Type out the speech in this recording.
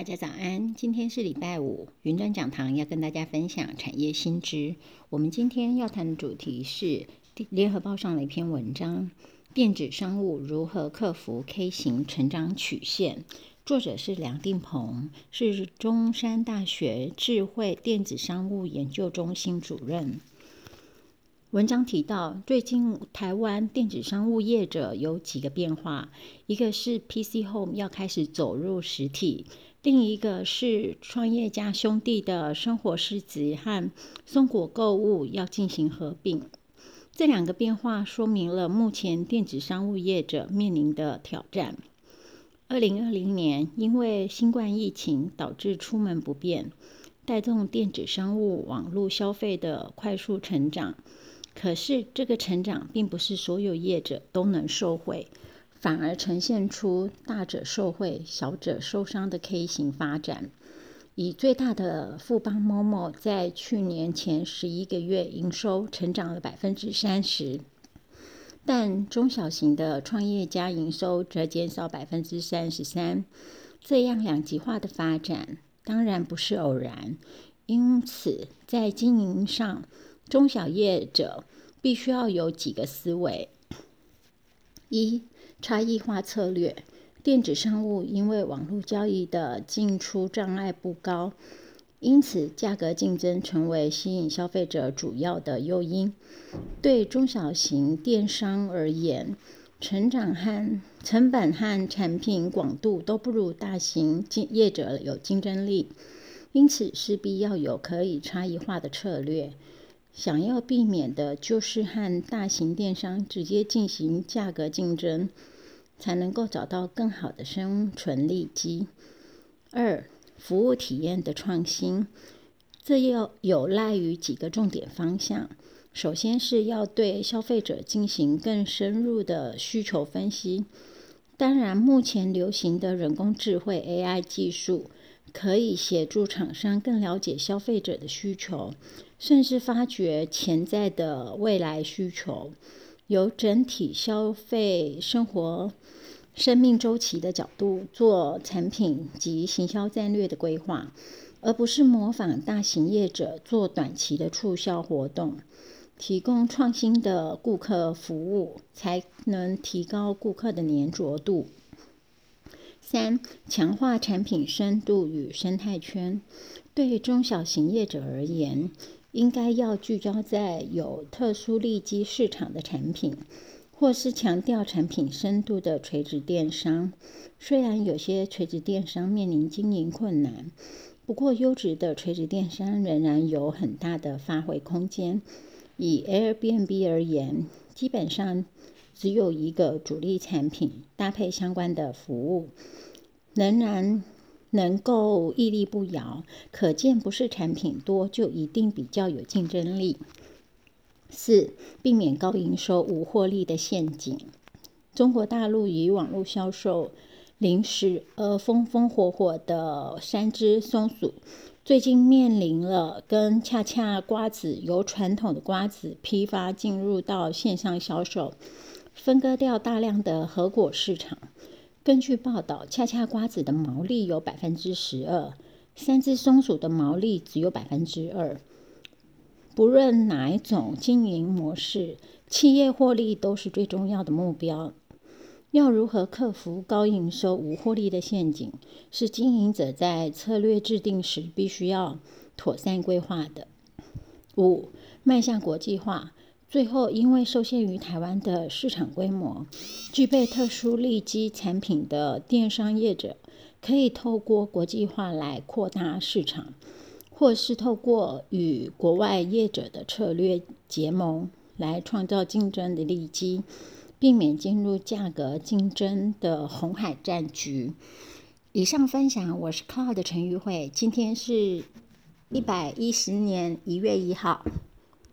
大家早安，今天是礼拜五，云端讲堂要跟大家分享产业新知。我们今天要谈的主题是联合报上的一篇文章，电子商务如何克服 K 型成长曲线。作者是梁定鹏，是中山大学智慧电子商务研究中心主任。文章提到，最近台湾电子商务业者有几个变化，一个是 PC Home 要开始走入实体，另一个是创业家兄弟的生活市集和松果购物要进行合并。这两个变化说明了目前电子商务业者面临的挑战。2020年，因为新冠疫情导致出门不便，带动电子商务网络消费的快速成长。可是这个成长并不是所有业者都能受惠，反而呈现出大者受惠、小者受伤的 K 型发展。以最大的富邦 Momo 在去年前11个月营收成长了 30%， 但中小型的创业家营收则减少 33%。 这样两极化的发展当然不是偶然，因此在经营上，中小业者必须要有几个思维：一、差异化策略。电子商务因为网络交易的进出障碍不高，因此价格竞争成为吸引消费者主要的诱因。对中小型电商而言，成本和产品广度都不如大型业者有竞争力，因此势必要有可以差异化的策略。想要避免的就是和大型电商直接进行价格竞争，才能够找到更好的生存利基。二、服务体验的创新，这要有赖于几个重点方向。首先是要对消费者进行更深入的需求分析。当然，目前流行的人工智慧 AI 技术可以协助厂商更了解消费者的需求，甚至发掘潜在的未来需求，由整体消费生命周期的角度做产品及行销战略的规划，而不是模仿大型业者做短期的促销活动。提供创新的顾客服务，才能提高顾客的黏着度。三、强化产品深度与生态圈。对中小型业者而言，应该要聚焦在有特殊利基市场的产品，或是强调产品深度的垂直电商。虽然有些垂直电商面临经营困难，不过优质的垂直电商仍然有很大的发挥空间。以 Airbnb 而言，基本上只有一个主力产品，搭配相关的服务，仍然能够屹立不摇，可见不是产品多就一定比较有竞争力。四、避免高营收无获利的陷阱。中国大陆以网络销售零食而风风火火的三只松鼠，最近面临了跟恰恰瓜子由传统的瓜子批发进入到线上销售，分割掉大量的核果市场。根据报道，恰恰瓜子的毛利有 12%， 三只松鼠的毛利只有 2%。 不论哪一种经营模式，企业获利都是最重要的目标。要如何克服高营收无获利的陷阱，是经营者在策略制定时必须要妥善规划的。五、迈向国际化。最后，因为受限于台湾的市场规模，具备特殊利基产品的电商业者，可以透过国际化来扩大市场，或是透过与国外业者的策略结盟，来创造竞争的利基，避免进入价格竞争的红海战局。以上分享，我是 Cloud 的陈玉慧，今天是110年1月1号。